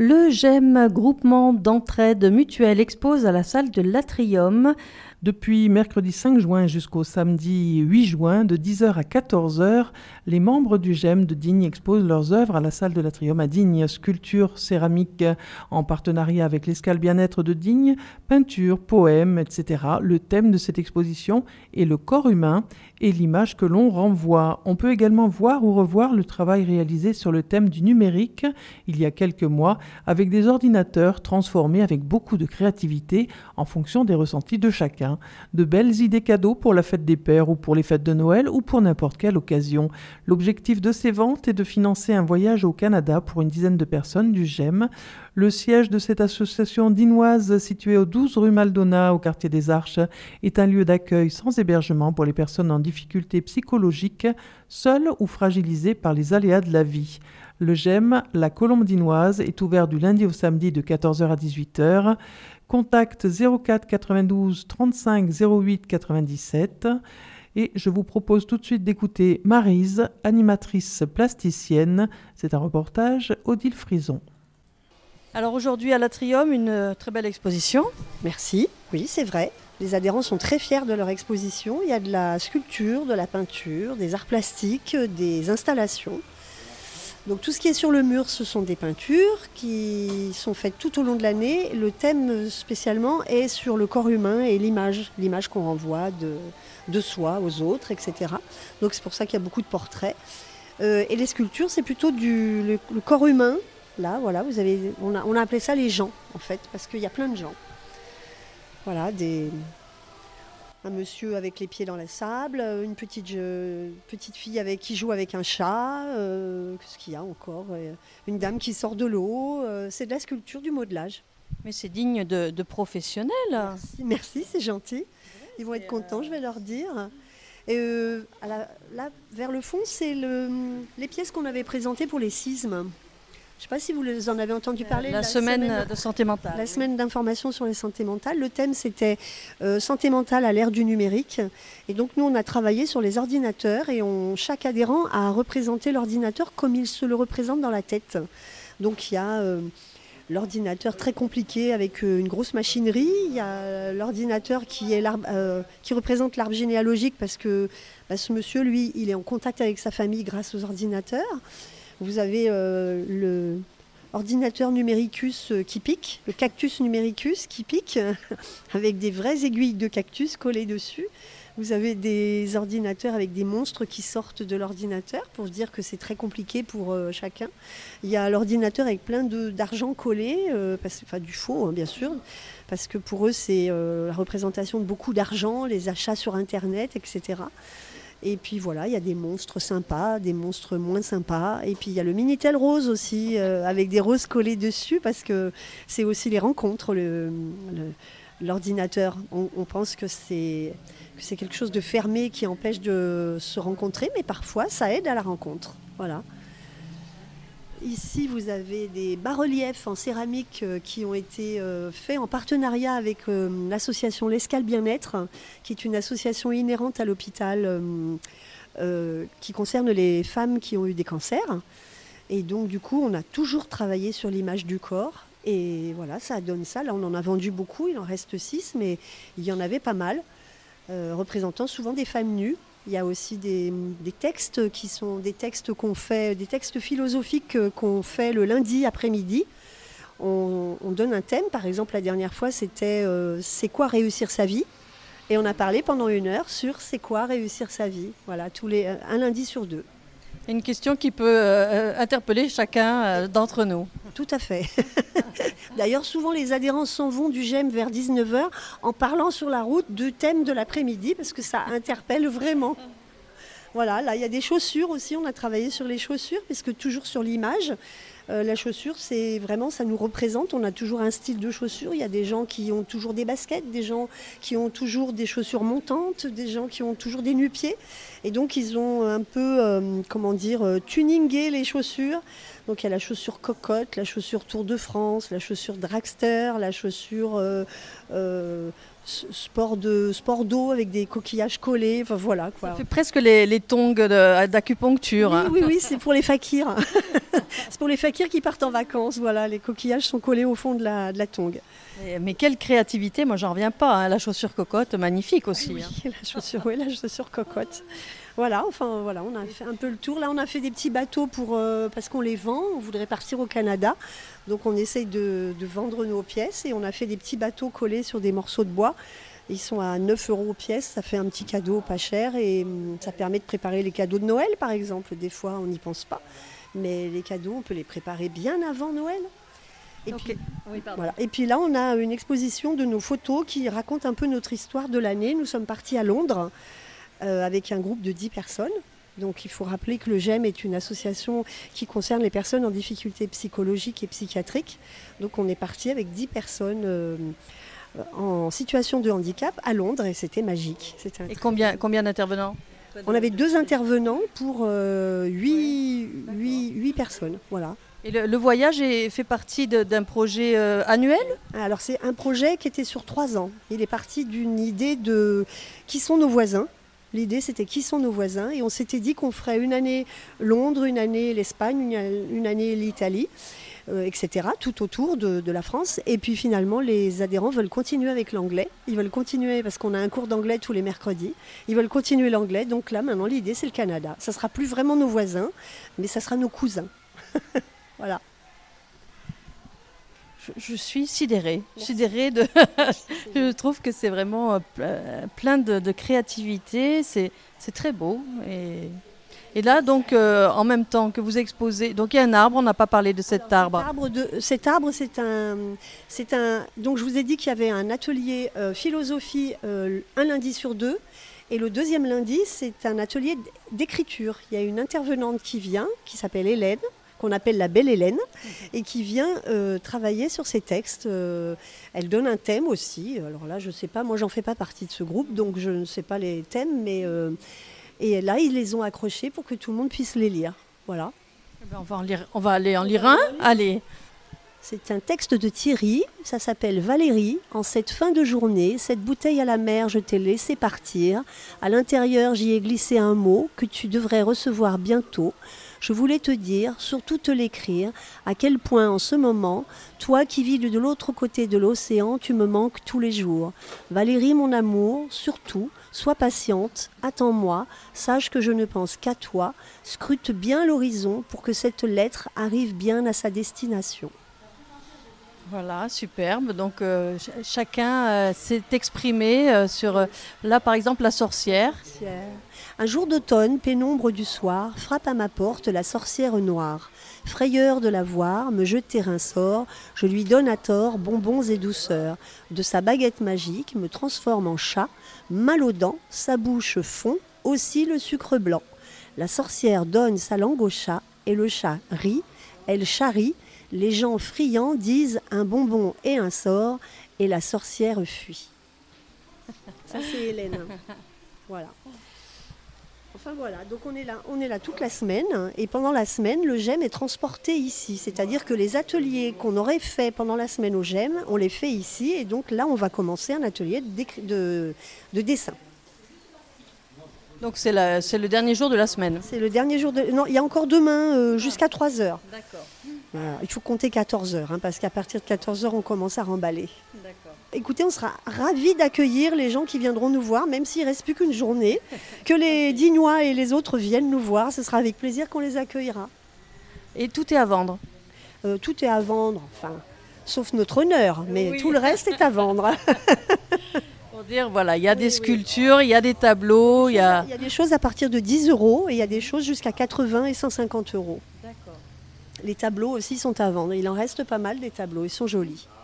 Le GEM, groupement d'entraide mutuelle, expose à la salle de l'Atrium. Depuis mercredi 5 juin jusqu'au samedi 8 juin, de 10h à 14h, les membres du GEM de Digne exposent leurs œuvres à la salle de l'Atrium à Digne. Sculpture, céramique, en partenariat avec l'Escale Bien-être de Digne, peinture, poèmes, etc. Le thème de cette exposition est le corps humain et l'image que l'on renvoie. On peut également voir ou revoir le travail réalisé sur le thème du numérique il y a quelques mois avec des ordinateurs transformés avec beaucoup de créativité en fonction des ressentis de chacun. De belles idées cadeaux pour la fête des pères ou pour les fêtes de Noël ou pour n'importe quelle occasion. L'objectif de ces ventes est de financer un voyage au Canada pour une dizaine de personnes du GEM. Le siège de cette association dinoise située au 12 rue Maldona, au quartier des Arches, est un lieu d'accueil sans hébergement pour les personnes en difficulté psychologique, seules ou fragilisées par les aléas de la vie. Le GEM, la Colombe dinoise, est ouvert du lundi au samedi de 14h à 18h. Contact 04 92 35 08 97. Et je vous propose tout de suite d'écouter Maryse, animatrice plasticienne. C'est un reportage Odile Frison. Alors aujourd'hui à l'Atrium, une très belle exposition. Merci, oui c'est vrai. Les adhérents sont très fiers de leur exposition. Il y a de la sculpture, de la peinture, des arts plastiques, des installations. Donc tout ce qui est sur le mur, ce sont des peintures qui sont faites tout au long de l'année. Le thème spécialement est sur le corps humain et l'image qu'on renvoie de soi aux autres, etc. Donc c'est pour ça qu'il y a beaucoup de portraits. Et les sculptures, c'est plutôt le corps humain. Là, voilà, on a appelé ça les gens, en fait, parce qu'il y a plein de gens. Voilà, un monsieur avec les pieds dans la sable, une petite fille qui joue avec un chat, qu'est-ce qu'il y a encore, une dame qui sort de l'eau, c'est de la sculpture, du modelage. Mais c'est digne de professionnels. Merci, c'est gentil. Ils vont être contents, je vais leur dire. Et là, vers le fond, c'est les pièces qu'on avait présentées pour les sismes. Je ne sais pas si vous en avez entendu parler. La semaine de santé mentale. La semaine d'information sur les santé mentale. Le thème, c'était santé mentale à l'ère du numérique. Et donc, nous, on a travaillé sur les ordinateurs et chaque adhérent a représenté l'ordinateur comme il se le représente dans la tête. Donc, il y a l'ordinateur très compliqué avec une grosse machinerie. Il y a l'ordinateur qui représente l'arbre généalogique parce que ce monsieur, lui, il est en contact avec sa famille grâce aux ordinateurs. Vous avez le ordinateur numericus qui pique, le cactus numericus qui pique, avec des vraies aiguilles de cactus collées dessus. Vous avez des ordinateurs avec des monstres qui sortent de l'ordinateur pour se dire que c'est très compliqué pour chacun. Il y a l'ordinateur avec plein d'argent collé, du faux bien sûr, parce que pour eux c'est la représentation de beaucoup d'argent, les achats sur Internet, etc. Et puis voilà, il y a des monstres sympas, des monstres moins sympas. Et puis il y a le Minitel rose aussi, avec des roses collées dessus, parce que c'est aussi les rencontres, l'ordinateur. On pense que c'est quelque chose de fermé qui empêche de se rencontrer, mais parfois ça aide à la rencontre. Voilà. Ici, vous avez des bas-reliefs en céramique qui ont été faits en partenariat avec l'association l'Escale Bien-être, qui est une association inhérente à l'hôpital qui concerne les femmes qui ont eu des cancers. Et donc, du coup, on a toujours travaillé sur l'image du corps. Et voilà, ça donne ça. Là, on en a vendu beaucoup, il en reste 6, mais il y en avait pas mal, représentant souvent des femmes nues. Il y a aussi des textes qui sont des textes qu'on fait, des textes philosophiques qu'on fait le lundi après-midi. On donne un thème, par exemple la dernière fois c'était c'est quoi réussir sa vie, et on a parlé pendant 1 heure sur c'est quoi réussir sa vie. Voilà, un lundi sur 2. Une question qui peut interpeller chacun d'entre nous. Tout à fait. D'ailleurs, souvent les adhérents s'en vont du GEM vers 19h en parlant sur la route du thème de l'après-midi parce que ça interpelle vraiment. Voilà, là il y a des chaussures aussi, on a travaillé sur les chaussures parce que toujours sur l'image, la chaussure c'est vraiment, ça nous représente, on a toujours un style de chaussure. Il y a des gens qui ont toujours des baskets, des gens qui ont toujours des chaussures montantes, des gens qui ont toujours des nu-pieds. Et donc ils ont un peu, tuningé les chaussures. Donc il y a la chaussure cocotte, la chaussure Tour de France, la chaussure dragster, la chaussure sport d'eau avec des coquillages collés, enfin voilà quoi. Ça fait presque les tongs d'acupuncture. Hein. Oui, c'est pour les fakirs. C'est pour les fakirs qui partent en vacances, voilà, les coquillages sont collés au fond de la tongue. Mais quelle créativité, moi j'en reviens pas, hein. La chaussure cocotte, magnifique aussi. Oui, hein. la chaussure cocotte. Voilà, on a fait un peu le tour. Là, on a fait des petits bateaux parce qu'on les vend. On voudrait partir au Canada. Donc, on essaye de vendre nos pièces. Et on a fait des petits bateaux collés sur des morceaux de bois. Ils sont à 9 € pièce. Ça fait un petit cadeau pas cher. Et ça permet de préparer les cadeaux de Noël, par exemple. Des fois, on n'y pense pas. Mais les cadeaux, on peut les préparer bien avant Noël. Et puis là, on a une exposition de nos photos qui raconte un peu notre histoire de l'année. Nous sommes partis à Londres. Avec un groupe de 10 personnes. Donc il faut rappeler que le GEM est une association qui concerne les personnes en difficulté psychologique et psychiatrique. Donc on est parti avec 10 personnes en situation de handicap à Londres et c'était magique. Et combien d'intervenants ? On avait 2 intervenants pour 8 personnes. Voilà. Et le voyage fait partie d'un projet annuel ? Alors c'est un projet qui était sur 3 ans. Il est parti d'une idée de qui sont nos voisins. L'idée, c'était qui sont nos voisins. Et on s'était dit qu'on ferait une année Londres, une année l'Espagne, une année l'Italie, etc., tout autour de la France. Et puis finalement, les adhérents veulent continuer avec l'anglais. Ils veulent continuer parce qu'on a un cours d'anglais tous les mercredis. Ils veulent continuer l'anglais. Donc là, maintenant, l'idée, c'est le Canada. Ça ne sera plus vraiment nos voisins, mais ça sera nos cousins. Voilà. Je suis sidérée. Je trouve que c'est vraiment plein de créativité. C'est très beau. Et là, donc, en même temps que vous exposez, donc il y a un arbre. On n'a pas parlé de cet arbre. Cet arbre, c'est un. Donc, je vous ai dit qu'il y avait un atelier philosophie un lundi sur 2. Et le deuxième lundi, c'est un atelier d'écriture. Il y a une intervenante qui vient, qui s'appelle Hélène, qu'on appelle la belle Hélène, et qui vient travailler sur ces textes. Elle donne un thème aussi. Alors là, je ne sais pas, moi, j'en fais pas partie de ce groupe, donc je ne sais pas les thèmes, mais et là, ils les ont accrochés pour que tout le monde puisse les lire. Voilà. On va aller en lire un. Allez. C'est un texte de Thierry, ça s'appelle Valérie. En cette fin de journée, cette bouteille à la mer, je t'ai laissé partir. À l'intérieur, j'y ai glissé un mot que tu devrais recevoir bientôt. Je voulais te dire, surtout te l'écrire, à quel point en ce moment, toi qui vis de l'autre côté de l'océan, tu me manques tous les jours. Valérie, mon amour, surtout, sois patiente, attends-moi, sache que je ne pense qu'à toi, scrute bien l'horizon pour que cette lettre arrive bien à sa destination. Voilà, superbe. Donc chacun s'est exprimé sur, là par exemple, la sorcière. Un jour d'automne, pénombre du soir, frappe à ma porte la sorcière noire. Frayeur de la voir, me jeter un sort, je lui donne à tort bonbons et douceurs. De sa baguette magique, me transforme en chat, mal aux dents, sa bouche fond, aussi le sucre blanc. La sorcière donne sa langue au chat, et le chat rit, elle charrie. Les gens friands disent un bonbon et un sort, et la sorcière fuit. Ça, c'est Hélène. Voilà. Enfin voilà, donc on est là toute la semaine, et pendant la semaine, le GEM est transporté ici. C'est-à-dire que les ateliers qu'on aurait fait pendant la semaine au GEM, on les fait ici, et donc là, on va commencer un atelier de dessin. Donc c'est le dernier jour de la semaine. C'est le dernier jour de... Non, il y a encore demain jusqu'à 3h. D'accord. Voilà. Il faut compter 14h, parce qu'à partir de 14h, on commence à remballer. D'accord. Écoutez, on sera ravis d'accueillir les gens qui viendront nous voir, même s'il ne reste plus qu'une journée. Que les Dignois et les autres viennent nous voir, ce sera avec plaisir qu'on les accueillera. Et tout est à vendre ? Tout est à vendre, enfin, sauf notre honneur, mais oui. Tout le reste est à vendre. Pour dire, voilà, il y a des sculptures, il y a des tableaux, il y a des choses à partir de 10 € et il y a des choses jusqu'à 80 et 150 €. D'accord. Les tableaux aussi sont à vendre. Il en reste pas mal des tableaux, ils sont jolis.